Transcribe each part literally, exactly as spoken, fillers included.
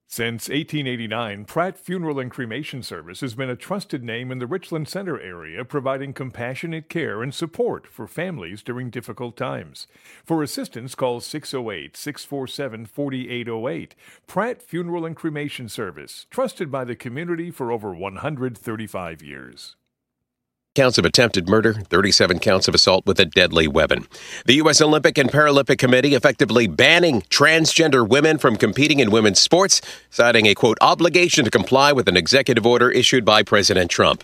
Since eighteen eighty-nine, Pratt Funeral and Cremation Service has been a trusted name in the Richland Center area, providing compassionate care and support for families during difficult times. For assistance, call six oh eight, six four seven, four eight oh eight. Pratt Funeral and Cremation Service, trusted by the community for over one hundred thirty-five years. Counts of attempted murder, thirty-seven counts of assault with a deadly weapon. The U S Olympic and Paralympic Committee effectively banning transgender women from competing in women's sports, citing a, quote, obligation to comply with an executive order issued by President Trump.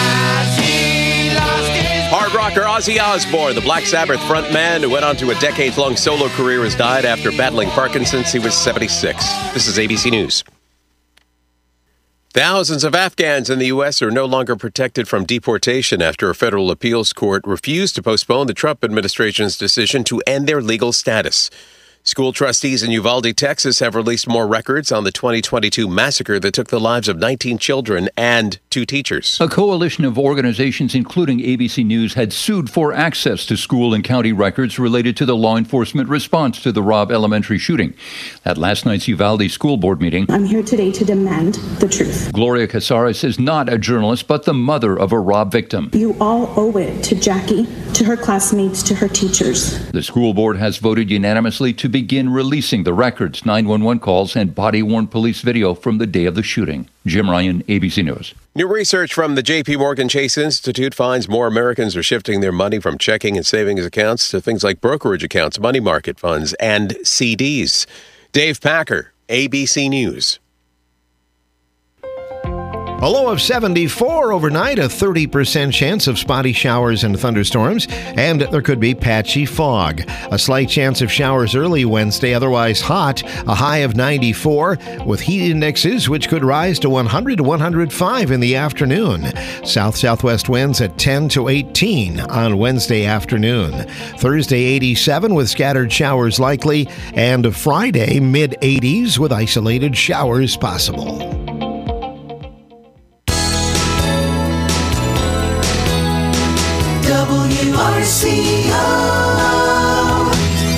Hard rocker Ozzy Osbourne, the Black Sabbath frontman who went on to a decades-long solo career, has died after battling Parkinson's. He was seventy-six. This is A B C News. Thousands of Afghans in the U S are no longer protected from deportation after a federal appeals court refused to postpone the Trump administration's decision to end their legal status. School trustees in Uvalde, Texas, have released more records on the twenty twenty-two massacre that took the lives of nineteen children and two teachers. A coalition of organizations, including A B C News, had sued for access to school and county records related to the law enforcement response to the Robb Elementary shooting. At last night's Uvalde School Board meeting, I'm here today to demand the truth. Gloria Casares is not a journalist, but the mother of a Robb victim. You all owe it to Jackie, to her classmates, to her teachers. The school board has voted unanimously to begin releasing the records, nine one one calls, and body-worn police video from the day of the shooting. Jim Ryan, A B C News. New research from the J P Morgan Chase Institute finds more Americans are shifting their money from checking and savings accounts to things like brokerage accounts, money market funds, and C Ds. Dave Packer, A B C News. A low of seventy-four overnight, a thirty percent chance of spotty showers and thunderstorms, and there could be patchy fog. A slight chance of showers early Wednesday, otherwise hot, a high of ninety-four, with heat indexes which could rise to one hundred to one hundred five in the afternoon. South-southwest winds at ten to eighteen on Wednesday afternoon. Thursday, eighty-seven with scattered showers likely, and Friday, mid-eighties with isolated showers possible. W R C O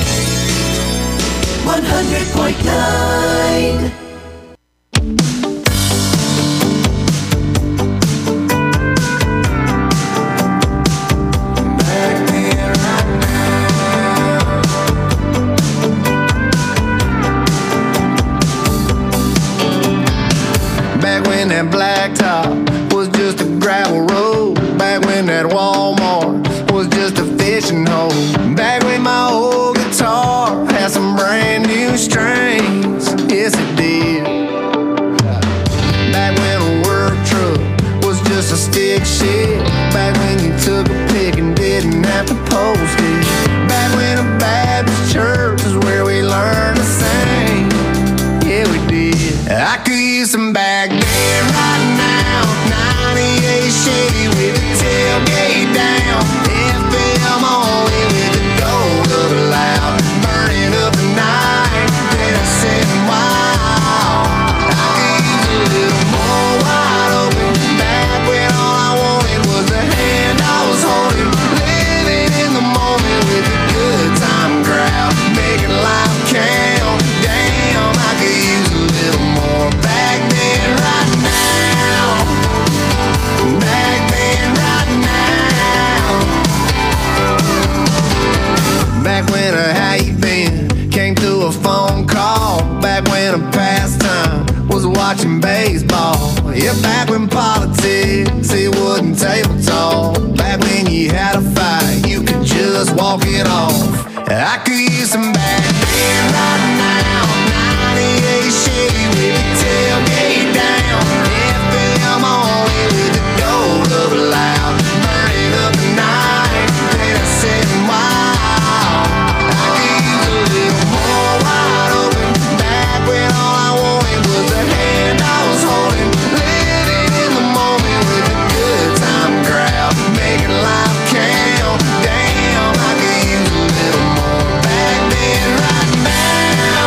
one hundred point nine. Back when that blacktop was just a gravel road. Back when that Walmart was just a fishing hole. Back when my old guitar had some brand new strings. Yes, it did. Back when a work truck was just a stick shift. Back when you took a pic and didn't have to post it. Back when a Baptist church is where we learned to sing. Yeah, we did. I could use some back then right now. ninety-eight Chevy with a tailgate down. F M only with the gold of a loud. Burning up the night, dancing wild. I could use a little more wide open. Back when all I wanted was the hand I was holding. Living in the moment with a good time crowd. Making life count. Damn, I could use a little more back then right now. Back then right now. Back when a how you been came through a phone call. Back when a pastime was watching baseball. Yeah, back when politics, it wasn't table talk. Back when you had a fight, you could just walk it off. I could use some back then right now. ninety-eight Chevy with the tailgate down. F M only with the gold of a loud. Burning up the night, dancing wild. I could use a little more wide open. Back when all I wanted was the hand I was holding. Living in the moment with a good time crowd. Making life count. Damn, I could use a little more back then right now.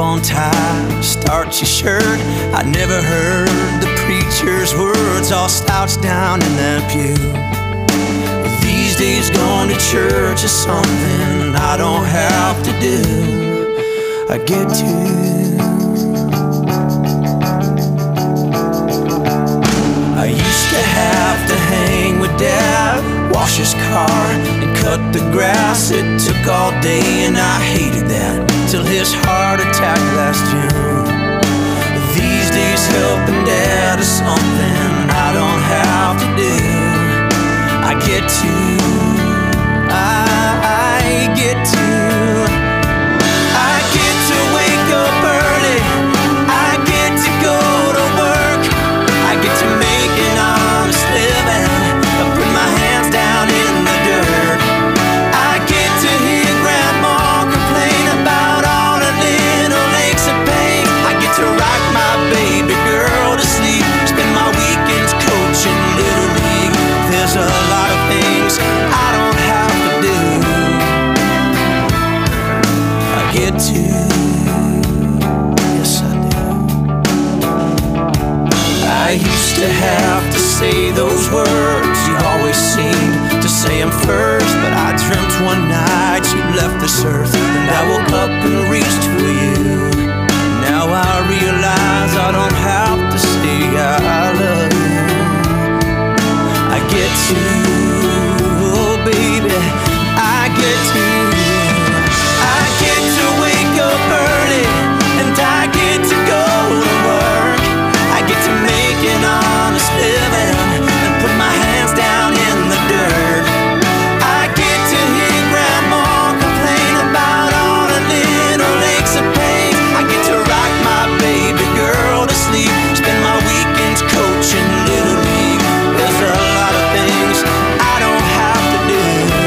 on tie, starchy shirt. I never heard the preacher's words all slouched down in that pew. These days going to church is something I don't have to do. I get to. I used to have to hang with Dad, wash his car and cut the grass. It took all day and I hated that, till his heart attack last June. These days helping Dad is something I don't have to do. I get to, I, I get to, I get to wake up early, I get to go to work, I get to make an honest living, I put my hands down in the dirt. I get to hear Grandma complain about all the little aches and pains. I get to rock my baby girl to sleep, spend my weekends coaching Little League. There's a lot of things I don't have to do. I get to, yes I do. I used to have to say those words, you always seemed to say them first. But I dreamt one night you left this earth, and I woke up and reached for you. Now I realize I don't have to say I love you. I get to, oh baby, I get to, I get to wake up early, and I get to go to work. I get to make an honest living and put my hands down in the dirt. I get to hear Grandma complain about all the little aches and pains. I get to rock my baby girl to sleep, spend my weekends coaching Little League. There's a lot of things I don't have to do.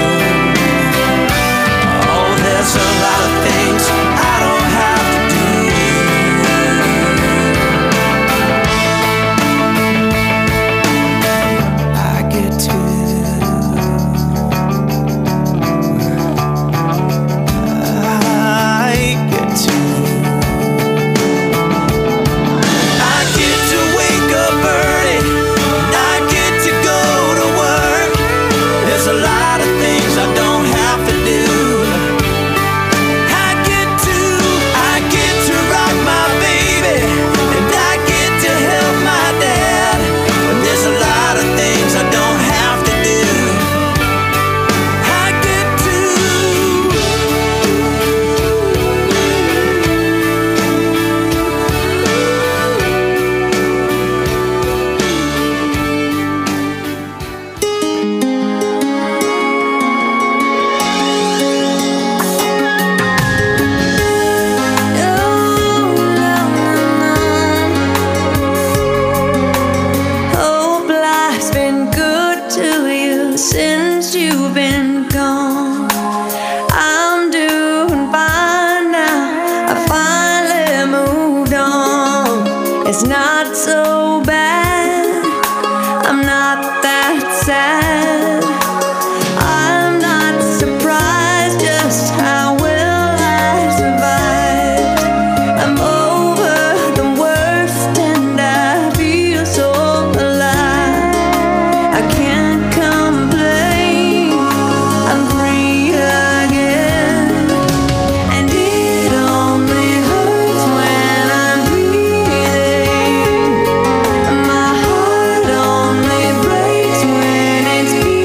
Oh, there's a lot of things I don't have to do. I get to, I get to, I get to wake up early, and I get to go to work. There's a lot of things I don't have to do. I get to, I get to rock my baby, and I get to help my dad. And there's a lot of things I don't have to do. I get to. Hope life's been good to you since you've been gone. I'm doing fine now, I finally moved on. It's not so bad, I'm not that sad. I'm not surprised just how well I survived. I'm over the worst and I feel so alive. I can't complain, I'm free again. And it only hurts when I'm breathing. My heart only breaks when it's beating.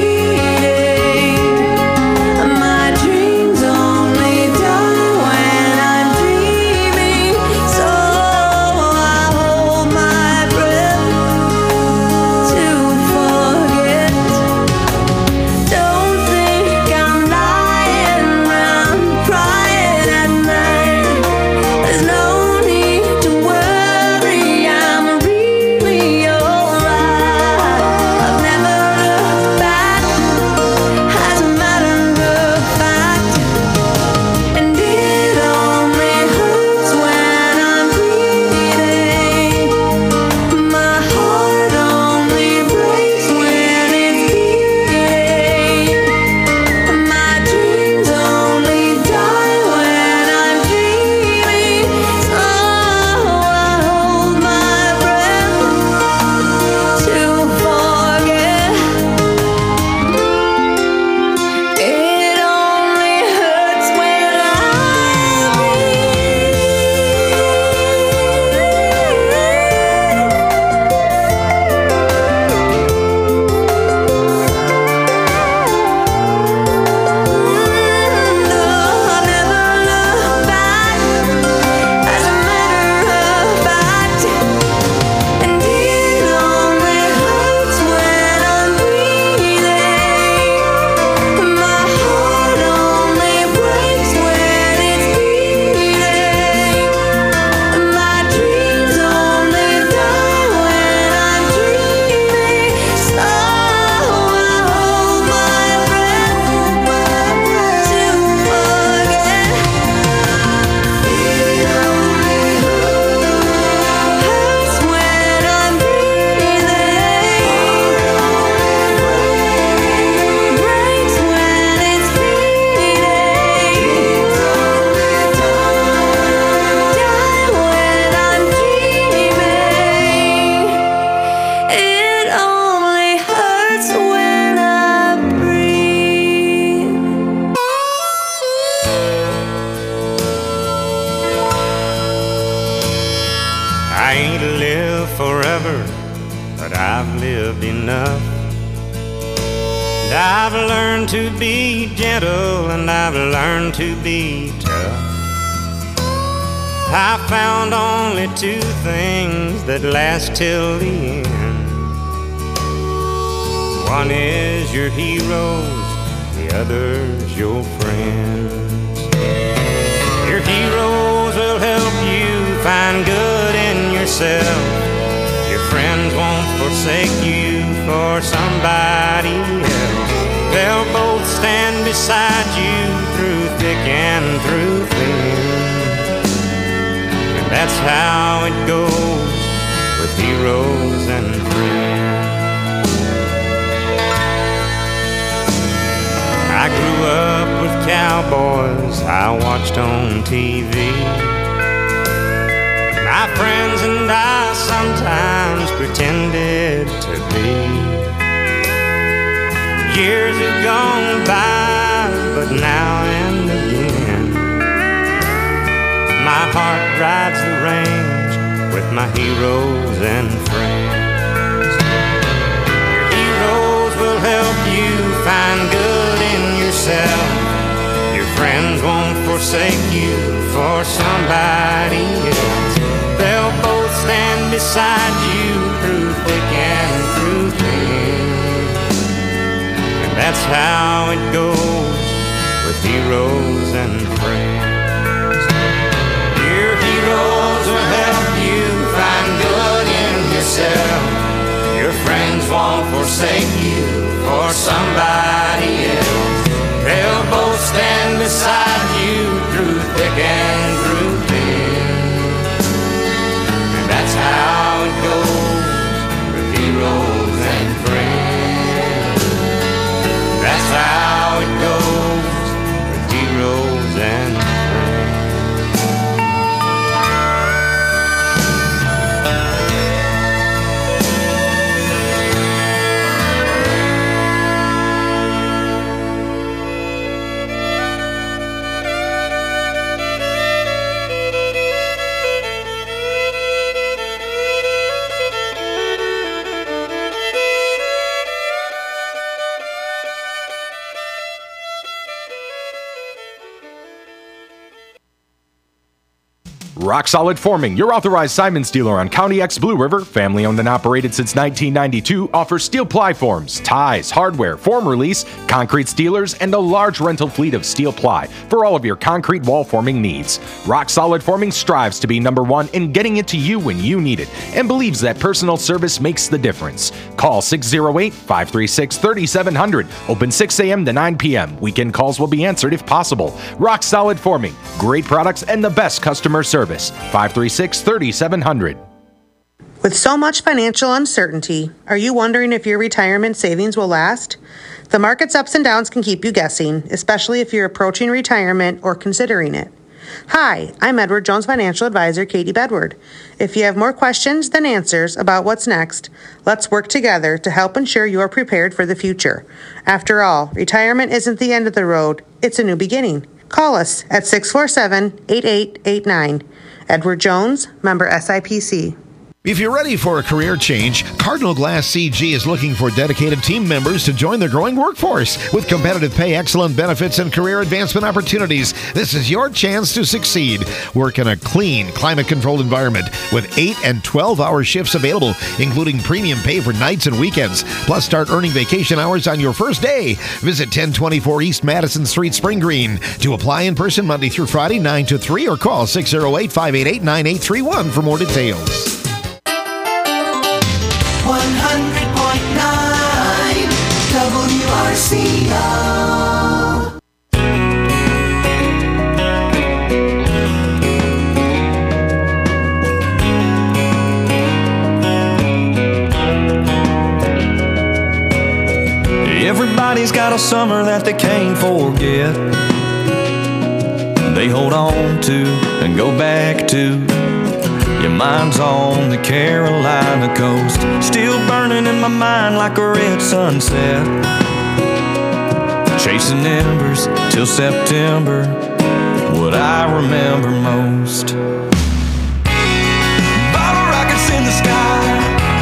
forever, but I've lived enough. And I've learned to be gentle, and I've learned to be tough. I found only two things that last till the end. One is your heroes, the other's your friends. Your heroes will help you find good in yourself. Your friends won't forsake you for somebody else. They'll both stand beside you through thick and through thin. And that's how it goes with heroes and friends. I grew up with cowboys I watched on T V. My friends and I sometimes pretended to be. Years have gone by, but now and again my heart rides the range with my heroes and friends. Your heroes will help you find good in yourself. Your friends won't forsake you for somebody else. They'll both stand beside you through thick and through thin. And that's how it goes with heroes and friends. Your heroes will help you find good in yourself. Your friends won't forsake you for somebody else. They'll both stand beside you through thick and through thin. And that's how it goes with heroes and friends. That's how it goes with heroes and friends. Rock Solid Forming, your authorized Simons dealer on County X Blue River, family owned and operated since nineteen ninety-two, offers steel ply forms, ties, hardware, form release, concrete steelers, and a large rental fleet of steel ply for all of your concrete wall forming needs. Rock Solid Forming strives to be number one in getting it to you when you need it and believes that personal service makes the difference. Call six oh eight, five three six, three seven zero zero. Open six a.m. to nine p.m. Weekend calls will be answered if possible. Rock Solid Forming, great products and the best customer service. five three six, three seven zero zero. With so much financial uncertainty, are you wondering if your retirement savings will last? The market's ups and downs can keep you guessing, especially if you're approaching retirement or considering it. Hi, I'm Edward Jones Financial Advisor Katie Bedward. If you have more questions than answers about what's next, let's work together to help ensure you are prepared for the future. After all, retirement isn't the end of the road, it's a new beginning. Call us at six four seven, eight eight eight nine. Edward Jones, member S I P C. If you're ready for a career change, Cardinal Glass C G is looking for dedicated team members to join their growing workforce. With competitive pay, excellent benefits, and career advancement opportunities, this is your chance to succeed. Work in a clean, climate-controlled environment with eight and twelve-hour shifts available, including premium pay for nights and weekends. Plus, start earning vacation hours on your first day. Visit ten twenty-four East Madison Street, Spring Green. To apply in person Monday through Friday, nine to three, or call six oh eight, five eight eight, nine eight three one for more details. one hundred point nine W R C O. Everybody's got a summer that they can't forget. They hold on to and go back to. Your mind's on the Carolina coast, still burning in my mind like a red sunset. Chasing embers till September, what I remember most. Bottle rockets in the sky,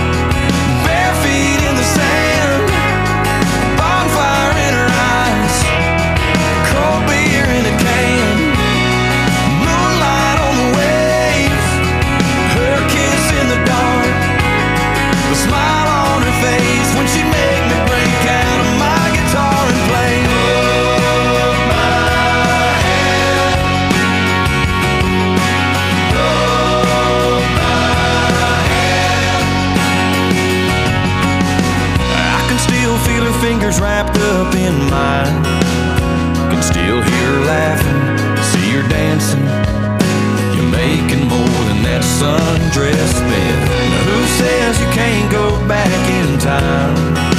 the smile on her face when she'd make me break out of my guitar and play. Hold my hand, hold my hand. I can still feel her fingers wrapped up in mine. Can still hear her laughing, see her dancing. You're making more than that sundress bed. Now who says you can't go back in time?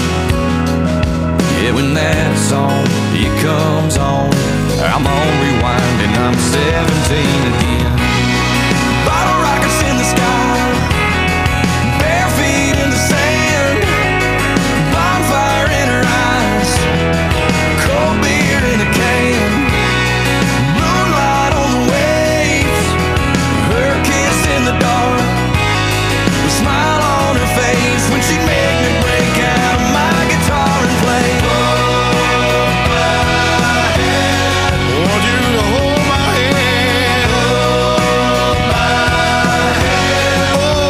Yeah, when that song, it comes on, I'm on rewind and I'm seventeen again. Bottle rockets in the sky, bare feet in the sand, bonfire in her eyes, cold beer in a can, moonlight on the waves, her kiss in the dark, the smile on her face when she'd make me break out of my guitar and play. Hold my hand, want you to hold my hand, hold my hand.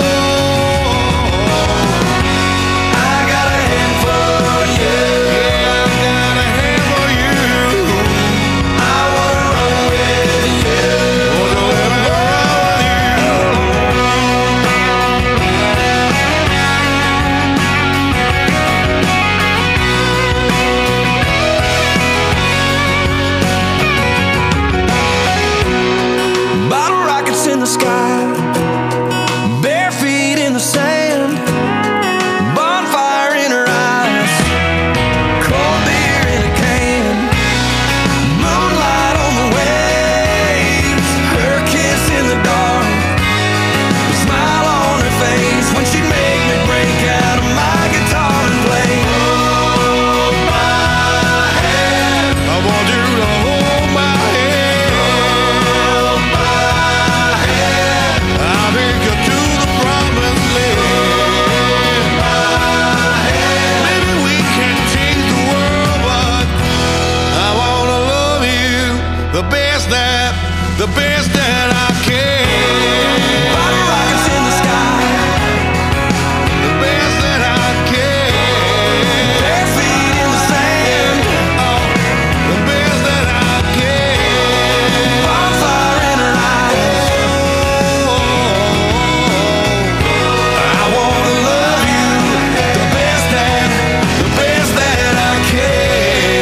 Oh, I got a hand for you, yeah, I got a hand for you. I wanna run with you, wanna let me run with you. Bottle rockets in the sky, bare feet in the sand, bonfire in her eyes, cold beer in a can, moonlight on the waves, her kiss in the dark, the smile on her face when she'd make me break out of my guitar and play. Hold my hand, I want you to hold my hand, hold my hand. I'll take you to the promised land. My hand. Maybe we can't change the world, but I wanna love you the best that, the best that I can. Bottle rockets in the sky, the best that I can. Bare feet in the sand, oh, the best that I can. Bonfire in her eyes, oh, I wanna love you the best that, the best that I can.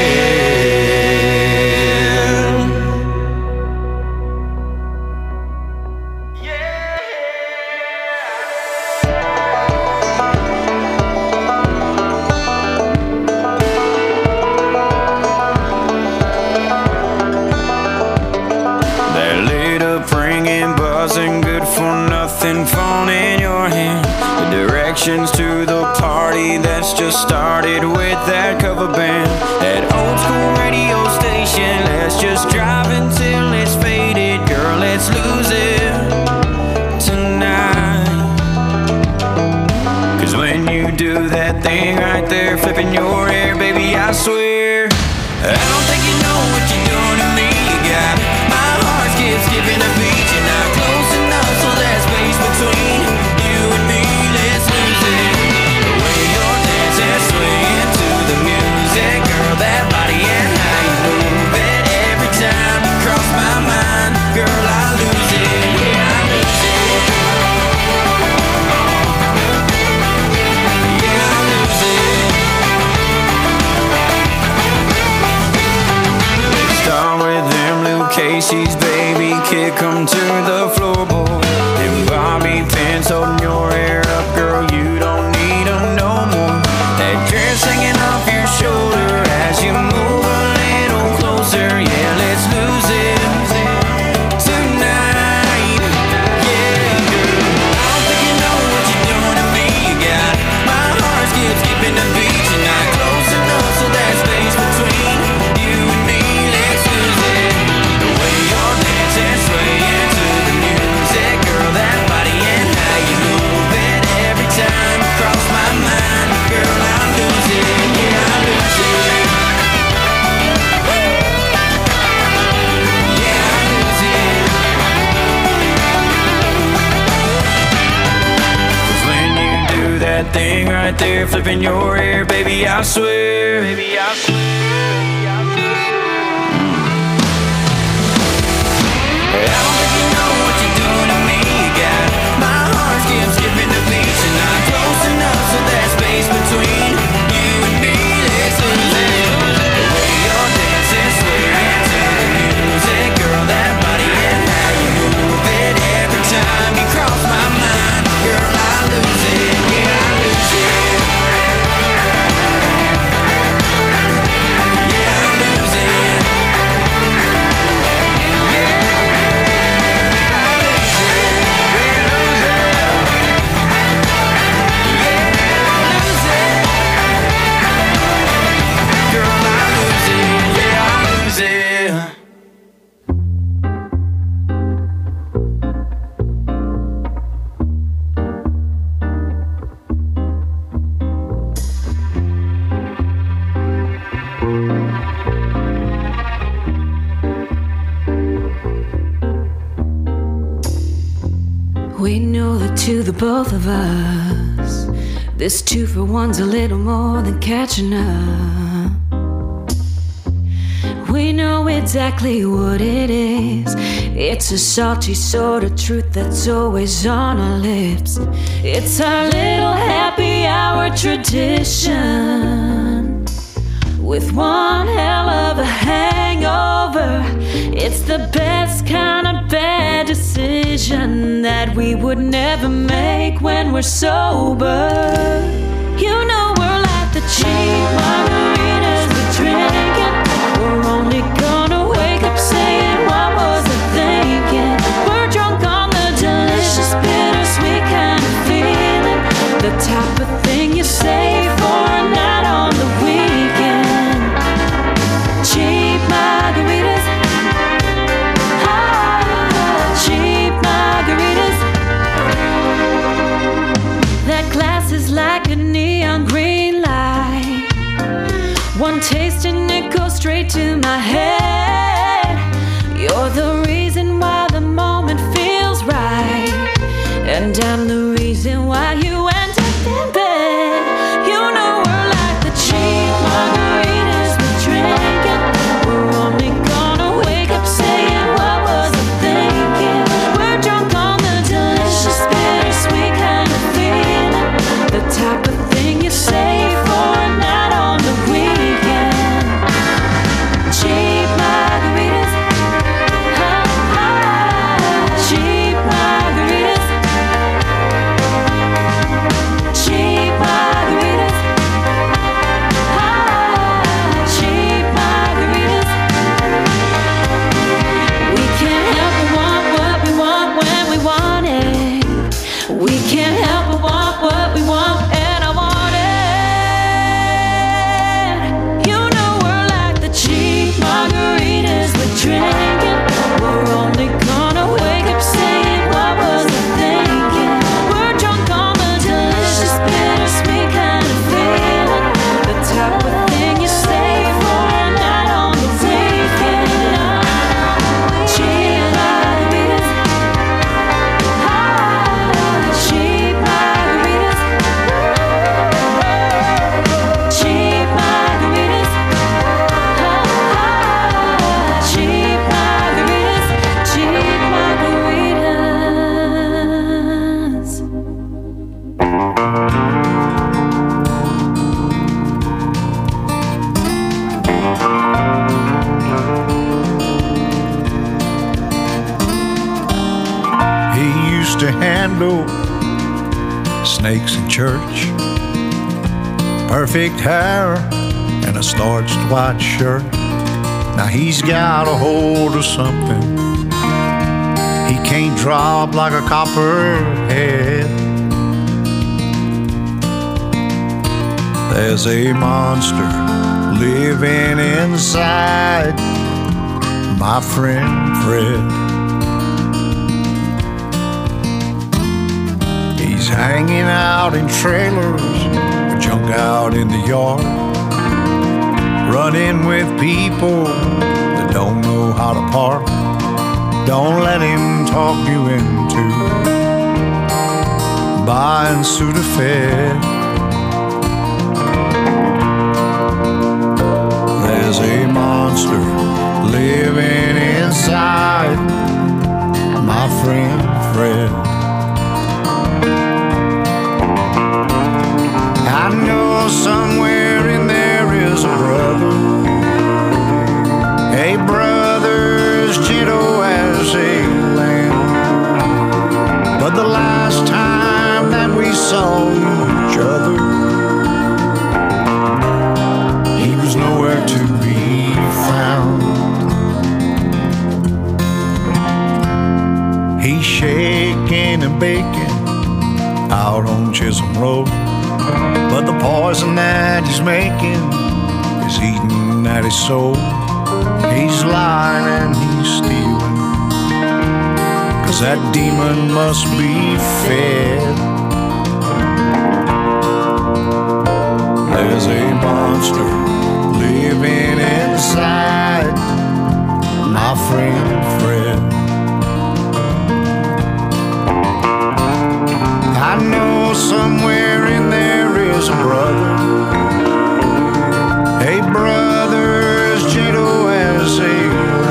That lit up ringing, buzzing, good for nothing phone in your hand. The directions to the party that's just started with that cover band. That old school radio station, let's just drive until it's faded. Girl, let's lose it tonight. Cause when you do that thing right there, flipping your hair, baby, I swear I don't think you know what you're doing to me. You got my heart skips skipping a beat. You're not close enough, so there's space between you and me. Let's lose it. The way you're dancing, swaying to the music, girl, that body and how you move it. Every time you cross my mind, girl, I lose it. Yeah, I lose it. Yeah, I lose it. Start with them Luke Casey's, baby, kick 'em to the floorboard. Them bobby pins holding your hair up, girl, you don't need 'em no more. That dress hanging off your shoulder as you move a little closer. Yeah, let's lose it tonight. Yeah, girl, I don't think you know what you're doing to me. You got my heart skips skipping the beat. You're not close enough, so there's space between you and me. Let's lose it. The way you're dancing, swaying to the music, girl, that body and how you move that thing right there flipping your hair, baby, I swear, baby, I swear. I don't think you know what you're doing to me. You got my heart skipping, skipping the beats, and I'm close enough so there's space between you and me. Let's lose it. The way you're dancing, swearing to the music, girl, that body and how you move it. Every time you cross my mind, girl, I lose it. Yeah, I lose it. Yeah, I lose it. We know that to the both of us, this two for one's a little more than catching up. We know exactly what it is. It's a salty sort of truth that's always on our lips. It's our little happy hour tradition, with one hell of a hangover. It's the best kind of bad decision that we would never make when we're sober. You know we're like the cheap margaritas we're drinking. We're only gonna wake up saying, what was I thinking? We're drunk on the delicious, bittersweet kind of feeling, the type of thing you save for a night on the weekend. Cheap margaritas, ah, cheap margaritas. That glass is like a neon green light. One taste and it goes straight to my head. You're the reason why the moment feels right, and I'm the reason why you end up in bed. You know we're like the cheap margaritas we're drinking. We're only gonna wake up saying, what was I thinking? We're drunk on the delicious, bittersweet kind of feeling, the type of thing you save for a night on the weekend. Cheap margaritas, ah, ah, cheap margaritas, cheap margaritas, ah, cheap margaritas. We can't help but want what we want when we want it. We can't help but want what we want, and I want it. You know we're like the cheap margaritas we're drinking. We're only gonna wake up saying, what was I thinking? We're drunk on the delicious, bittersweet kind of feeling, the type of thing you save for a night on the weekend. Cheap margaritas, ah, cheap margaritas, cheap margaritas, ah, cheap margaritas, cheap margaritas. He used to handle snakes in church. Perfect hair and a starched white shirt. Now he's got a hold of something he can't drop like a copperhead. There's a monster living inside my friend Fred. He's hanging out in trailers or junk out in the yard, running with people that don't know how to park. Don't let him talk you into buying Sudafed. There's a monster living inside my friend Fred. I know somewhere in there is a brother, a brother as gentle as a lamb. But the last time that we saw each other, he was nowhere to be found. He's shaking and baking out on Chisholm Road, but the poison that he's making is eating at his soul. He's lying and he's stealing, 'cause that demon must be fed. There's a monster living inside my friend Fred. I know somewhere in there is a brother, a brother as gentle as a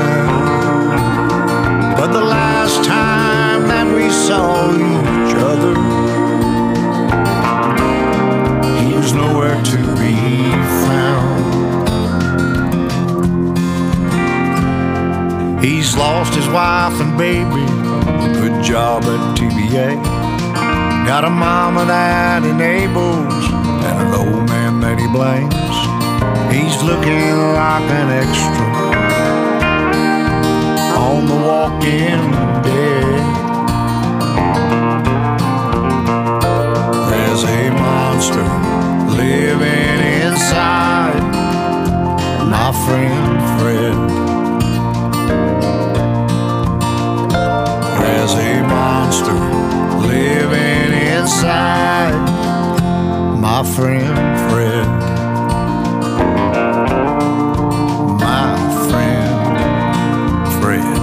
lamb. But the last time that we saw each other, he was nowhere to be found. He's lost his wife and baby, good job at T V A. Got a mama that enables and an old man that he blames. He's looking like an extra on The Walking Dead. There's a monster living inside my friend Fred. There's a monster living inside my friend Fred. My friend Fred.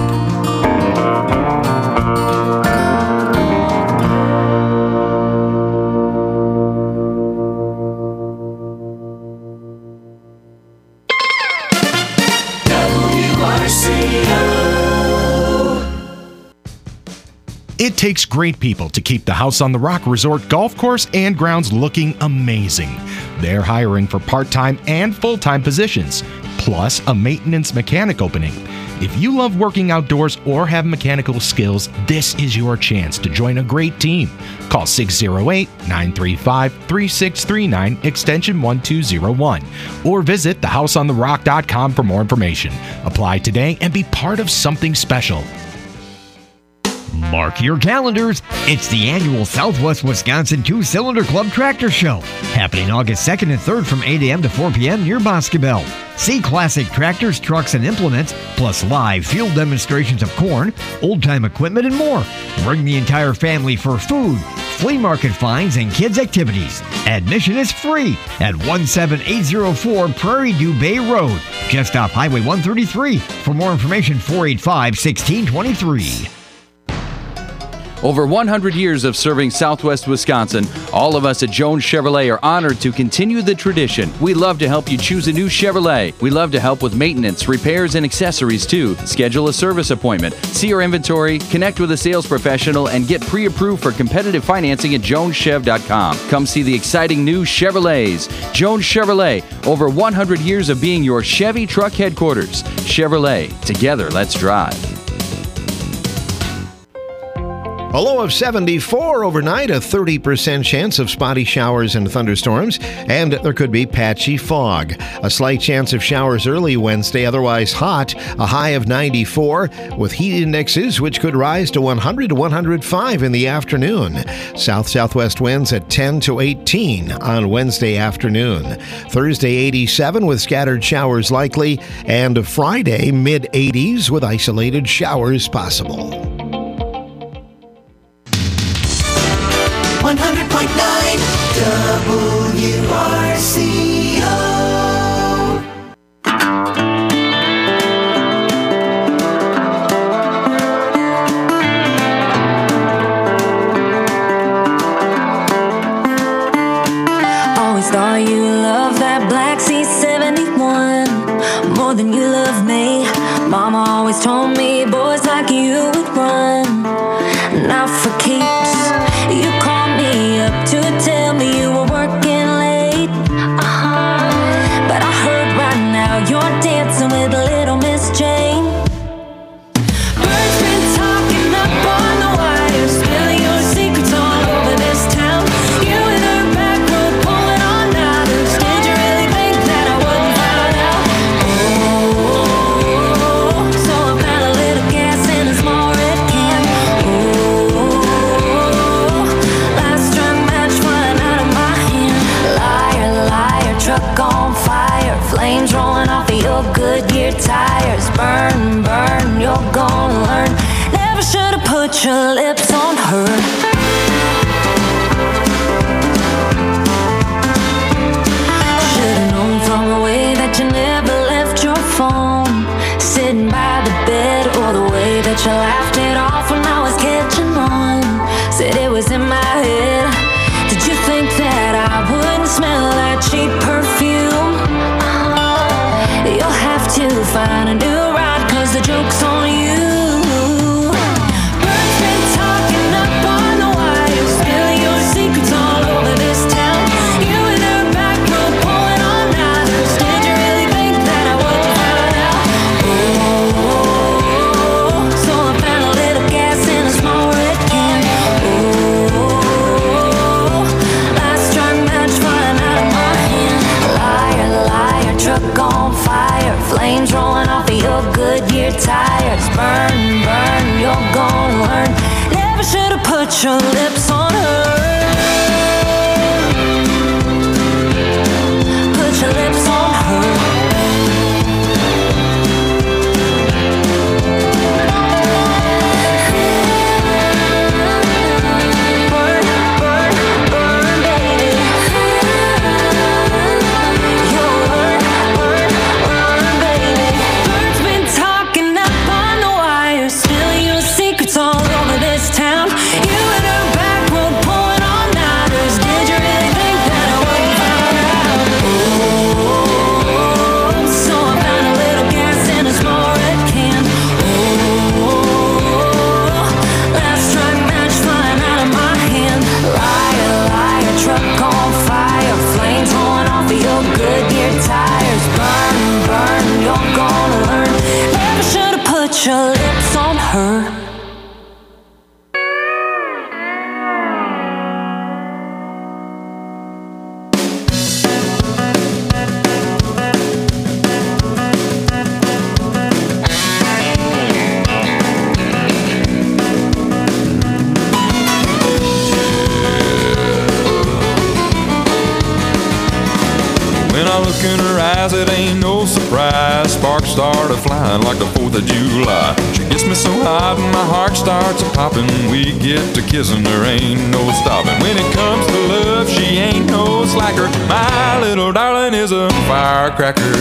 W R C O. It takes great people to keep the House on the Rock Resort golf course and grounds looking amazing. They're hiring for part-time and full-time positions, plus a maintenance mechanic opening. If you love working outdoors or have mechanical skills, this is your chance to join a great team. Call six oh eight, nine three five, three six three nine, extension one two zero one, or visit the house on the rock dot com for more information. Apply today and be part of something special. Mark your calendars. It's the annual Southwest Wisconsin Two-Cylinder Club Tractor Show, happening August second and third from eight a.m. to four p.m. near Boscobel. See classic tractors, trucks, and implements, plus live field demonstrations of corn, old-time equipment, and more. Bring the entire family for food, flea market finds, and kids' activities. Admission is free at one seven eight zero four Prairie Du Bay Road, just off Highway one thirty-three. For more information, four eight five, one six two three. Over one hundred years of serving Southwest Wisconsin, all of us at Jones Chevrolet are honored to continue the tradition. We love to help you choose a new Chevrolet. We love to help with maintenance, repairs, and accessories too. Schedule a service appointment, see our inventory, connect with a sales professional, and get pre-approved for competitive financing at jones chev dot com. Come see the exciting new Chevrolets. Jones Chevrolet, over one hundred years of being your Chevy truck headquarters. Chevrolet, together let's drive. A low of seventy-four overnight, a thirty percent chance of spotty showers and thunderstorms, and there could be patchy fog. A slight chance of showers early Wednesday, otherwise hot, a high of ninety-four, with heat indexes which could rise to one hundred to one hundred five in the afternoon. South-southwest winds at ten to eighteen on Wednesday afternoon. Thursday, eighty-seven with scattered showers likely, and Friday, mid eighties with isolated showers possible. one hundred point nine W R C O. Always thought you loved that Black C seventy-one than you love me. Mama always told me boys like you would run, not for keeps. You called me up to tell me you were working late. Uh-huh. But I heard right now you're dancing with little Miss Jane. Birds been talking up on the wire, spilling your secrets all over this town. You and her back road pulling on nighters. Did you really think that I wouldn't find out? Oh, so I found a little gas in a small red can. Oh, last drunk match flying out of my hand. Liar, liar, truck on fire, flames rolling off of your Goodyear tires. Burn, burn, you're gonna learn. Never should've put your lips on her. Should've known from the way that you never left your phone, sitting by the bed, or the way that you laughed it off when I was catching on. Said it was in my head. Did you think that I wouldn't smell that cheap perfume? Uh, you'll have to find a new ride, 'cause the joke's on you. Birds been talking up on the wire, spilling your secrets all over this town. You and her back road pulling on nighters. Did you really think that I wouldn't find out? Oh, so I found a little gas in a small red can. Oh, last drunk match flying out of my hand. Liar, liar, truck on fire, flames rolling off of your Goodyear tires. Burn, burn, you're gonna learn. Never should've put your lips on her. Put your lips on her. Burn, burn, burn, baby. You'll learn, burn, burn, baby. Birds been talking up on the wire, spilling your secrets all over this town. You and her back road pulling on nighters. Did you really think that I wouldn't find out? Oh, so I found a little gas in a small red can. Oh, last drunk match flying out of my hand. Liar, liar, truck on fire, flames rolling off of your Goodyear tires. Burn, burn, you're gonna learn. Never should've put your lips on her. When I look in her eyes, it ain't no surprise. Sparks started flying like the fourth of July. She gets me so hot and my heart starts a-popping. We get to kissing, there ain't no stopping. When it comes to love, she ain't no slacker. My little darling is a firecracker.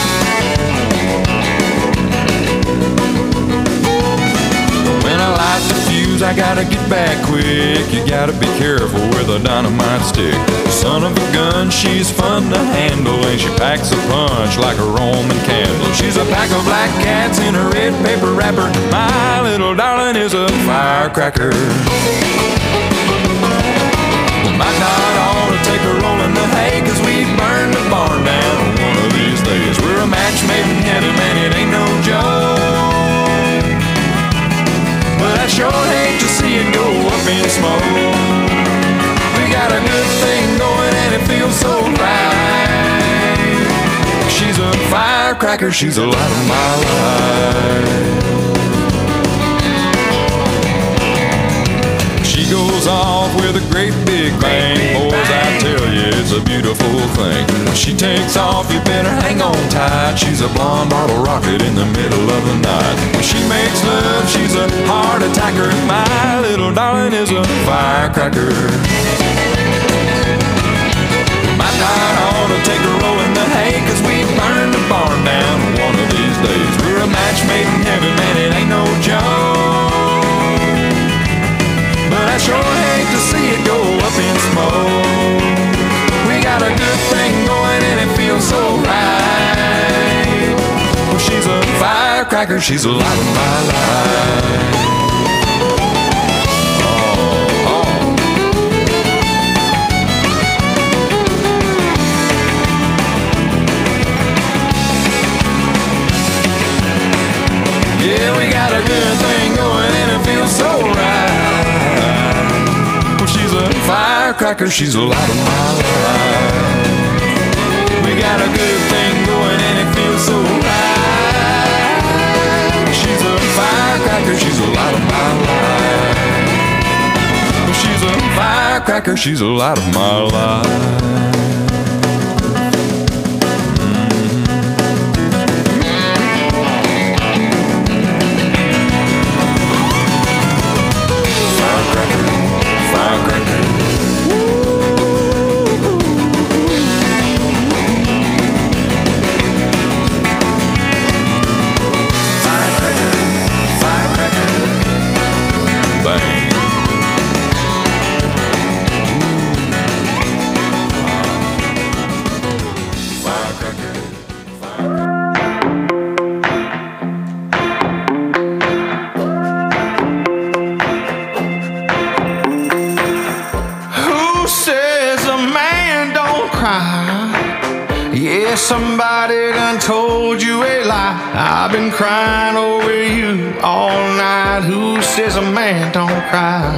When I light the fuse, I gotta get back quick. You gotta be careful with a dynamite stick. Son of a gun, she's fun to handle, and she packs a punch like a Roman candle. She's a pack of black cats in a red paper wrapper. My little darling is a firecracker. We might not ought to take a roll in the hay, 'cause we burn the barn down one of these days. We're a match made in heaven, man, it ain't no joke. But I sure hate to see it go up in smoke. We got a good thing going and it feels so right. She's a firecracker, she's the light of my life. She goes off with a great big bang. Boys, I tell you, it's a beautiful thing. When she takes off, you better hang on tight. She's a blonde bottle rocket in the middle of the night. When she makes love, she's a heart attacker. My little darling is a firecracker. Might not ought to take a roll in the hay, 'cause we burn the barn down one of these days. We're a match made in heaven, man, it ain't no joke. But I sure hate to see it go up in smoke. We got a good thing going and it feels so right. firecracker, she's the light of my life. Yeah, we got a good thing going and it feels so right. Well, she's a firecracker, she's the light of my life. We got a good thing going and it feels so right. She's a firecracker, she's the light of my life. Well, she's a firecracker, she's the light of my life. Somebody done told you a lie. I've been crying over you all night. Who says a man don't cry?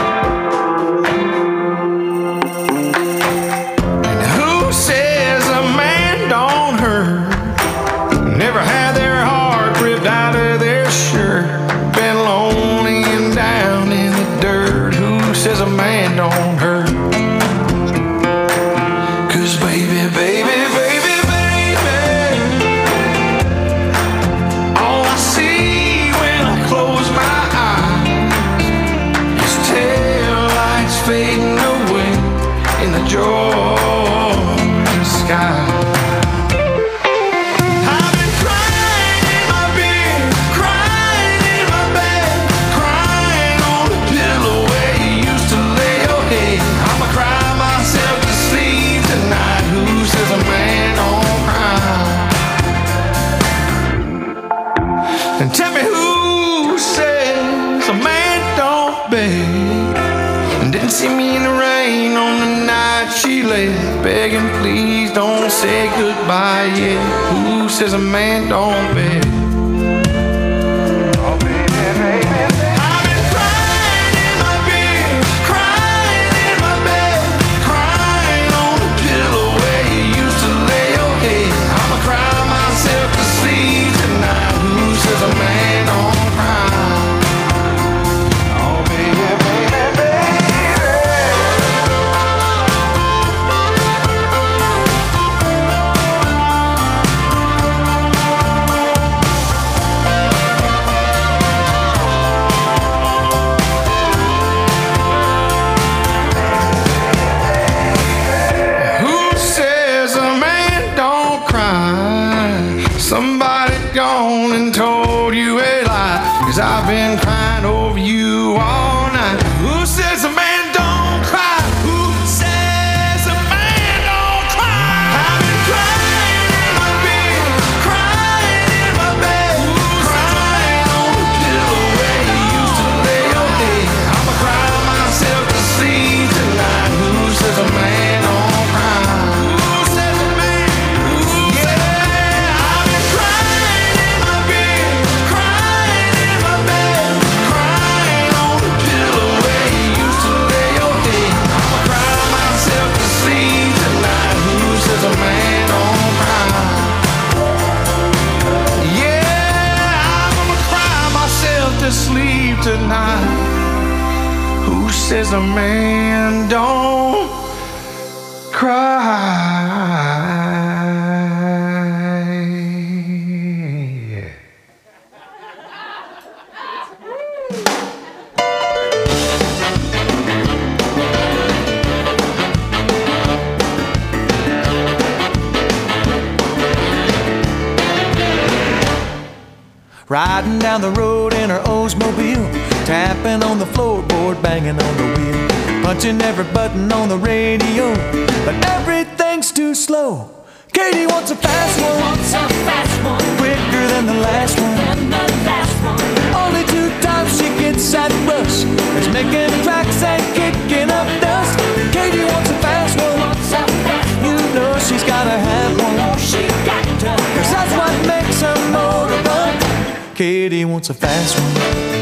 And who says a man don't hurt? Never had their heart ripped out of their shirt. Been lonely and down in the dirt. Who says a man don't hurt? Cause baby, baby, baby, fading away in the Georgia sky. I've been crying in my bed, crying in my bed, crying on the pillow where you used to lay your head. I'ma cry myself to sleep tonight. Who says a man don't cry? And tell me who says a man don't beg. Didn't see me in the rain on the night she lay, begging please don't say goodbye yet. Who says a man don't beg? Oh baby, baby, baby. I've been crying in my bed, crying in my bed, crying on the pillow where you used to lay your head. I'ma cry myself to sleep tonight. Who says a man don't cry? Oh baby, baby, baby. Somebody gone and told you a lie, 'cause I've been crying over you all night. Who says a man don't cry? Who says a man don't cry? I've been crying in my bed, crying in my bed, crying on the pillow where you used to lay your head. I'ma cry myself to sleep tonight. Who says a man don't cry? A man don't cry. Yeah, I'm gonna cry myself to sleep tonight. Who says a man don't cry? Riding down the road in her Oldsmobile, tapping on the floorboard, banging on the wheel, punching every button on the radio, but everything's too slow. Katie wants a fast one, wants a fast one, quicker than the last one. gets that rush. It's making tracks and kicking up dust. Katie wants a fast one. You know she's gotta have one. Cause that's what makes her motor run. Katie wants a fast one.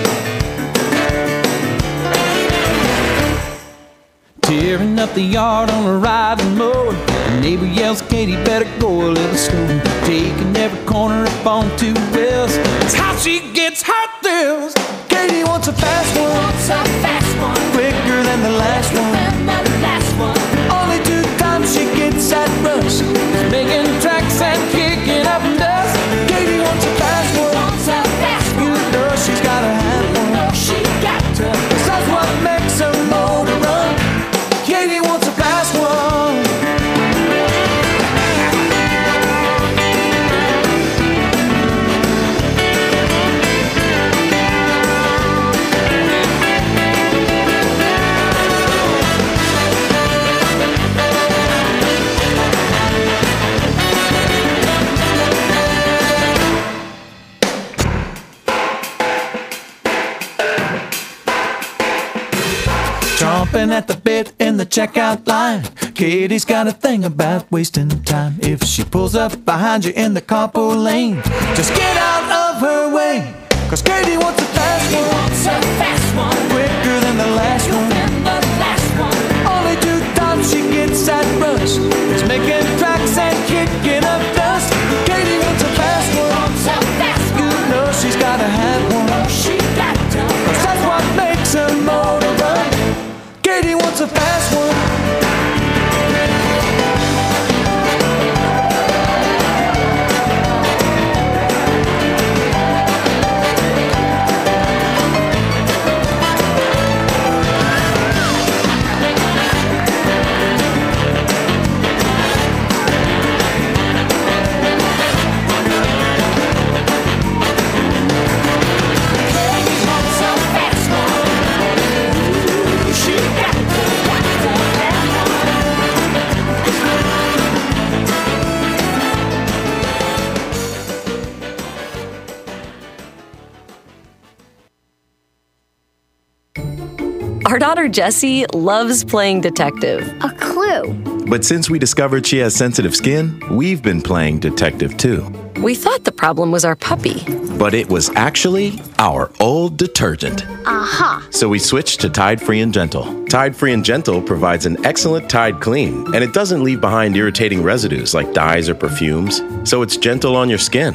Tearing up the yard on a riding mower. The neighbor yells, Katie, better go a little slower. Taking every corner up on two wheels. It's how she gets her thrills. Katie wants a fast one. Wants a fast one. Quicker than the last one. Than the last one. Only two times she gets that rush. Making tracks and kicking up dust. Katie wants a fast one. Wants a fast one. You know she's gotta have one. You know she got to. Cause that's what makes her motor run. Katie wants a fast one. Chomping at the bit in the checkout line. Katie's got a thing about wasting time. If she pulls up behind you in the carpool lane, just get out of her way. Cause Katie wants a fast one. Wants a fast one. Quicker than the last one. Than the last one. Only two times she gets that rush. It's making tracks and kicking up dust. Katie wants a fast one. Wants a fast one. You know she's gotta have one. Oh, she got to. Cause that's what makes her motor run. Katie wants a fast one. Our daughter Jessie loves playing detective. A clue. But since we discovered she has sensitive skin, we've been playing detective too. We thought the problem was our puppy. But it was actually our old detergent. Aha. So we switched to Tide Free and Gentle. Tide Free and Gentle provides an excellent Tide clean, and it doesn't leave behind irritating residues like dyes or perfumes, so it's gentle on your skin.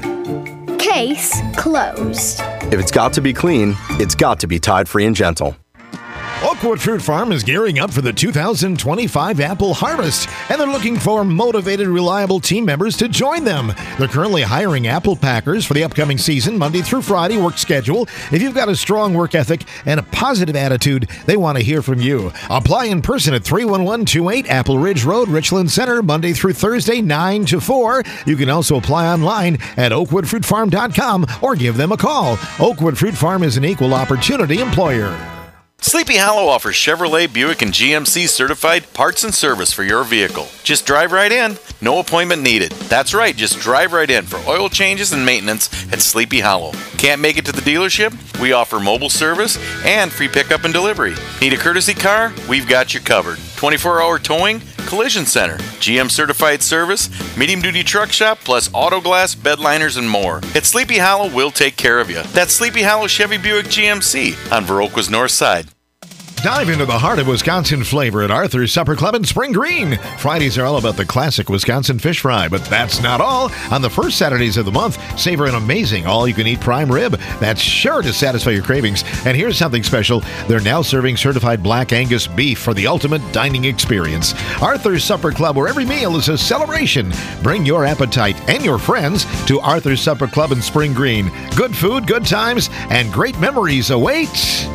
Case closed. If it's got to be clean, it's got to be Tide Free and Gentle. Oakwood Fruit Farm is gearing up for the two thousand twenty-five apple harvest, and they're looking for motivated, reliable team members to join them. They're currently hiring apple packers for the upcoming season, Monday through Friday work schedule. If you've got a strong work ethic and a positive attitude, they want to hear from you. Apply in person at three one one two eight Apple Ridge Road, Richland Center, Monday through Thursday, nine to four. You can also apply online at oakwood fruit farm dot com or give them a call. Oakwood Fruit Farm is an equal opportunity employer. Sleepy Hollow offers Chevrolet, Buick, and G M C certified parts and service for your vehicle. Just drive right in. No appointment needed. That's right, just drive right in for oil changes and maintenance at Sleepy Hollow. Can't make it to the dealership? We offer mobile service and free pickup and delivery. Need a courtesy car? We've got you covered. twenty-four hour towing, collision center, G M certified service, medium duty truck shop, plus auto glass, bed liners, and more. At Sleepy Hollow, we'll take care of you. That's Sleepy Hollow Chevy Buick G M C on Viroqua's north side. Dive into the heart of Wisconsin flavor at Arthur's Supper Club in Spring Green. Fridays are all about the classic Wisconsin fish fry, but that's not all. On the first Saturdays of the month, savor an amazing all-you-can-eat prime rib that's sure to satisfy your cravings. And here's something special. They're now serving certified Black Angus beef for the ultimate dining experience. Arthur's Supper Club, where every meal is a celebration. Bring your appetite and your friends to Arthur's Supper Club in Spring Green. Good food, good times, and great memories await.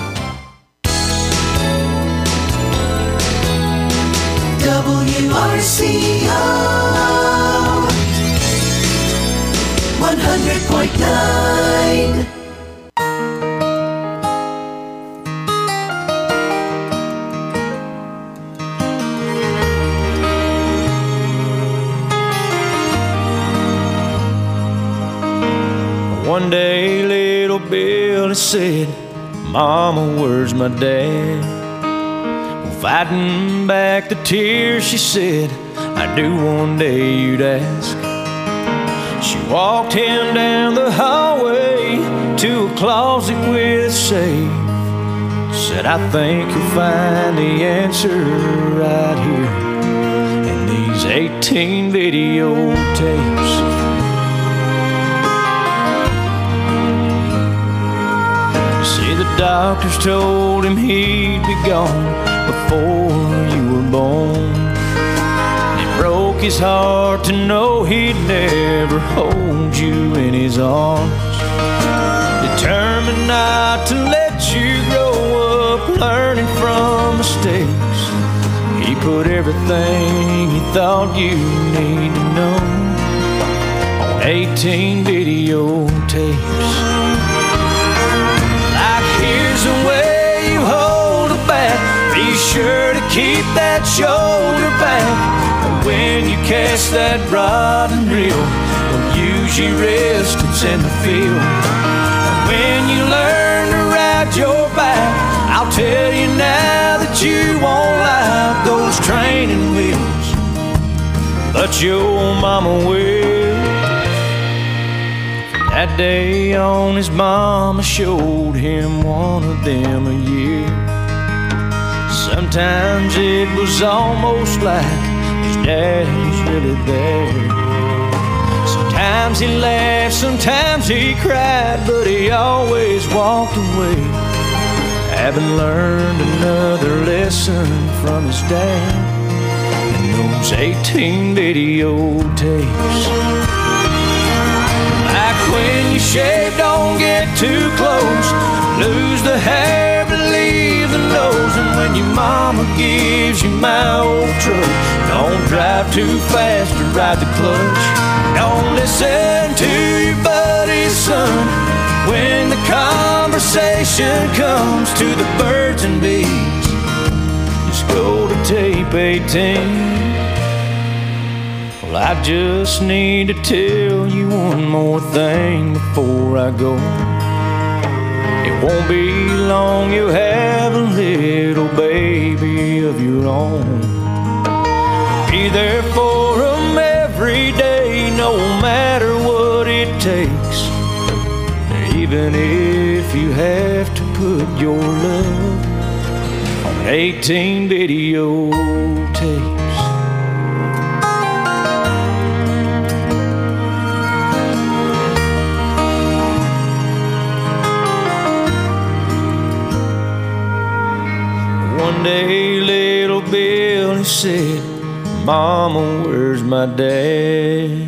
W R C O one hundred point nine. One day little Billy said, Mama, where's my dad? Well, fighting back the tears, she said, I knew one day you'd ask. She walked him down the hallway to a closet with a safe. Said, I think you'll find the answer right here in these eighteen videotapes. See, the doctors told him he'd be gone before you were born. It broke his heart to know he'd never hold you in his arms. Determined not to let you grow up learning from mistakes, he put everything he thought you need to know on eighteen videotapes. Like, here's the way you hold it back. Be sure to keep that shoulder back. And when you cast that rod and reel, don't use your wrist, it's in the field. When you learn to ride your back, I'll tell you now that you won't like those training wheels, but your mama will. From that day on, his mama showed him one of them a year. Sometimes it was almost like his dad was really there. Sometimes he laughed, sometimes he cried, but he always walked away, having learned another lesson from his dad in those eighteen videotapes. Like, when you shave, don't get too close, lose the hair but leave the nose. And when your mama gives you my old truck, don't drive too fast or ride the clutch. Don't listen to your buddy's son when the conversation comes to the birds and bees. Just go to tape eighteen. Well, I just need to tell you one more thing before I go. It won't be long, you'll have a little baby of your own. Be there for them every day, no matter what it takes. Even if you have to put your love on eighteen videotapes. One day little Billy said, Mama, where's my dad?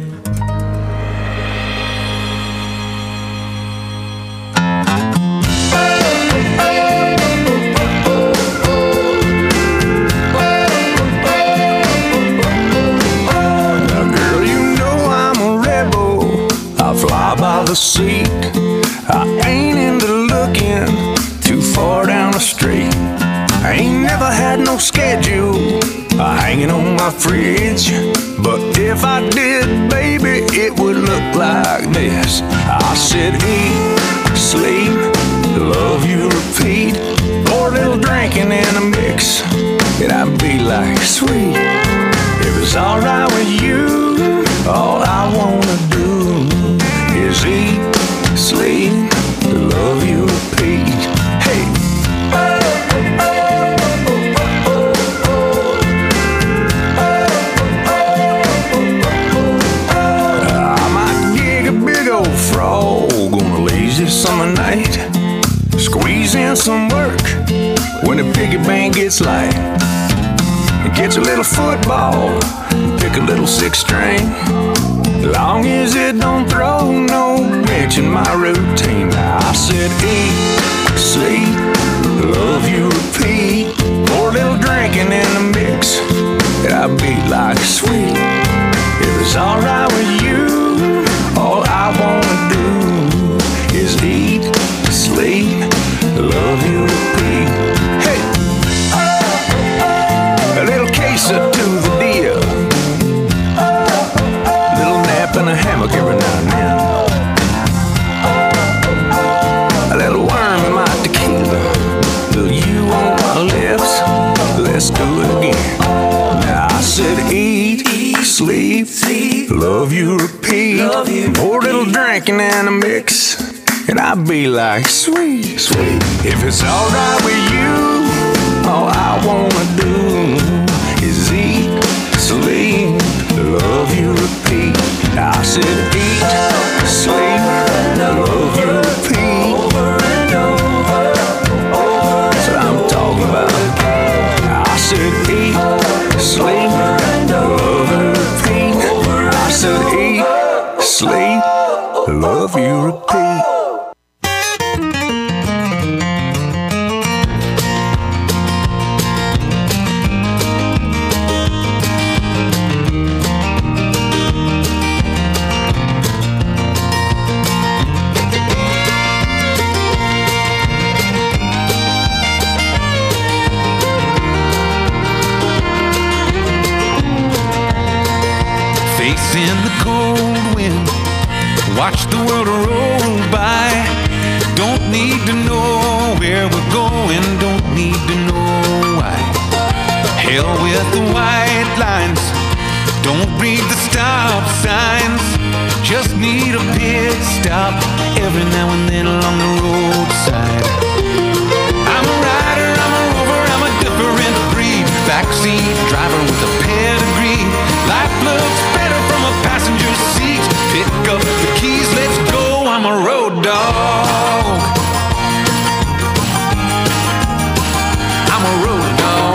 Now, girl, you know I'm a rebel. I fly by the seat. I ain't into looking too far down the street. I ain't never had no schedule uh, hanging on my fridge, but if I did, baby, it would look like this. I said eat, sleep, love you, repeat. Pour a little drinking in a mix, and I'd be like, sweet. If it's alright with you, all I wanna do is eat, sleep, love you, repeat. Hey. Summer night, squeeze in some work when the piggy bank gets light. Catch a little football, pick a little six string, long as it don't throw no wrench in my routine. I said eat, sleep, love you, repeat. Pour a little drinking in the mix, and I beat like sweet. If it's alright with you, all I wanna do is eat, sleep, love you, repeat. Hey, a little queso to the deal, a little nap in a hammock every now and then, a little worm in my tequila, Eat, sleep, love you, repeat. More little drinking and a mix, and I'd be like, sweet, sweet. If it's alright with you, all I wanna do is eat, sleep, love you, repeat. I said eat, sleep, love you, repeat. That's what I'm talking about. I said eat, sleep, love you, repeat. I said eat, sleep, love you, repeat. In the cold wind, watch the world roll by. Don't need to know where we're going, don't need to know why. Hell with the white lines, don't read the stop signs. Just need a pit stop every now and then along the roadside. I'm a rider, I'm a rover, I'm a different breed. Backseat driver with a pedigree. Life looks better from a passenger seat. Pick up the keys, let's go. I'm a road dog. I'm a road dog.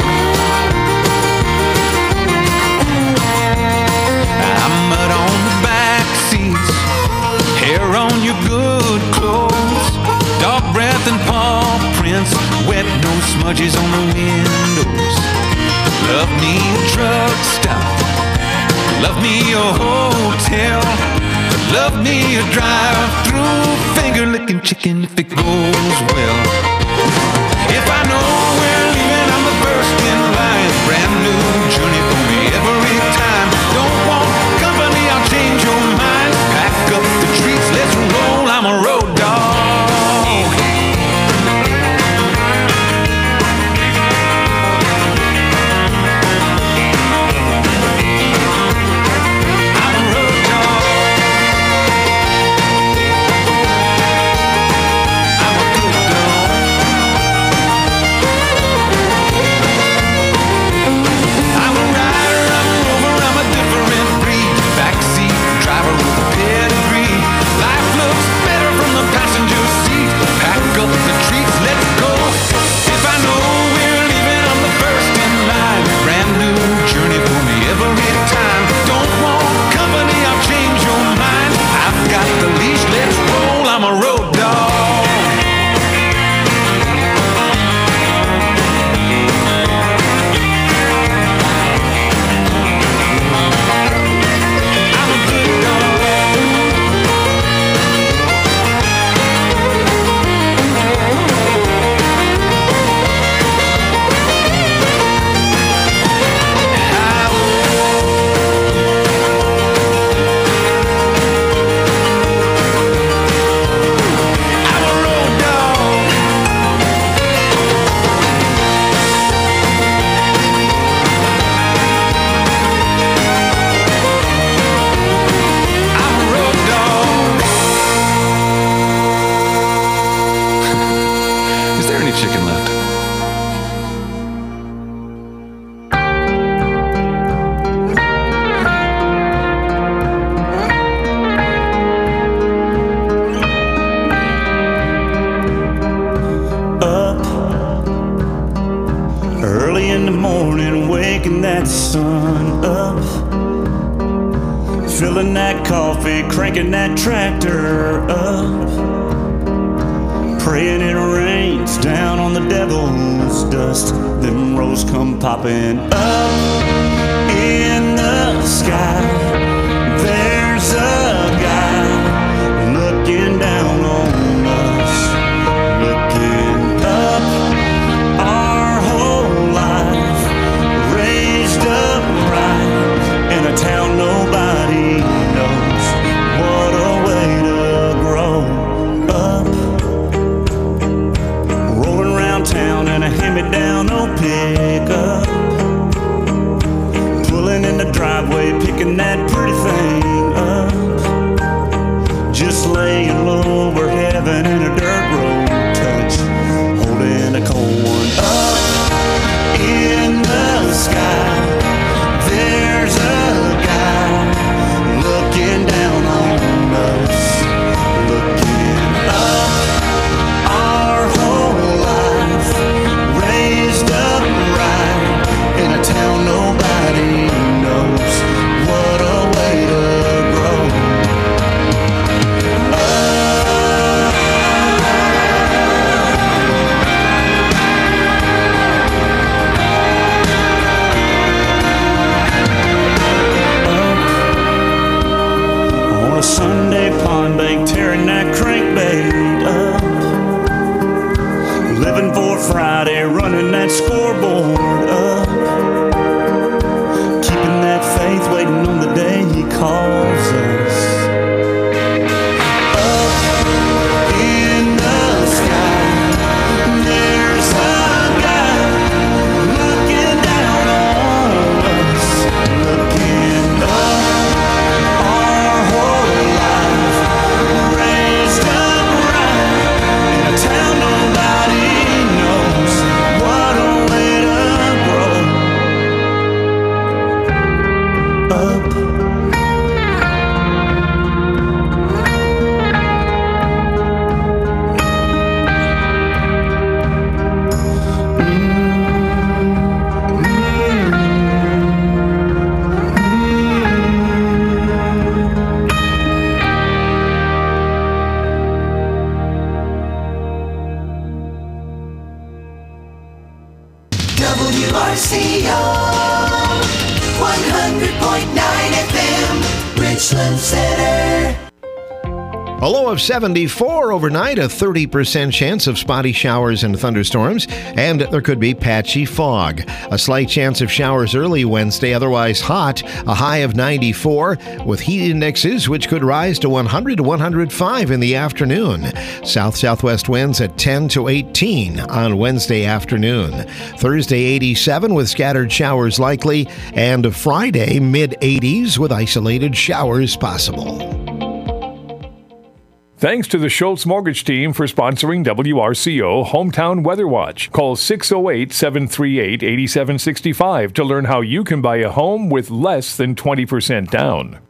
I'm mud on the back seats, hair on your good clothes, dog breath and paw prints, wet no smudges on the windows. Love me a truck stop, love me a hotel, love me a drive-through, finger-licking chicken if it goes well. If I know we're leaving, I'm the first in line. Brand new journey for me every time. Don't want company, I'll change your mind. Pack up the treats, let's roll. I'm a road dog. Filling that coffee, cranking that tractor up, praying it rains down on the devil's dust. Them rolls come popping up in the sky. There's a guy looking down on us, looking up our whole life, raised up right in a town nobody knows. What a way to grow up, rolling around town in a hand-me-down old pickup, pulling in the Sunday pond bank, tearing that crankbait up. Living for Friday, running that scoreboard up. Keeping that faith, waiting on the day he calls us. Up in the sky, there's a guy looking down on us. Looking up our whole life, raised up right in a town nobody knows. What a way to grow up. W R C O one hundred point nine F M, Richland Center. A low of seventy-four overnight, a thirty percent chance of spotty showers and thunderstorms, and there could be patchy fog. A slight chance of showers early Wednesday, otherwise hot, a high of ninety-four, with heat indexes which could rise to one hundred to one hundred five in the afternoon. South-southwest winds at ten to eighteen on Wednesday afternoon. Thursday, eighty-seven with scattered showers likely, and Friday, mid-eighties with isolated showers possible. Thanks to the Schultz Mortgage Team for sponsoring W R C O Hometown Weather Watch. Call six oh eight, seven three eight, eight seven six five to learn how you can buy a home with less than twenty percent down.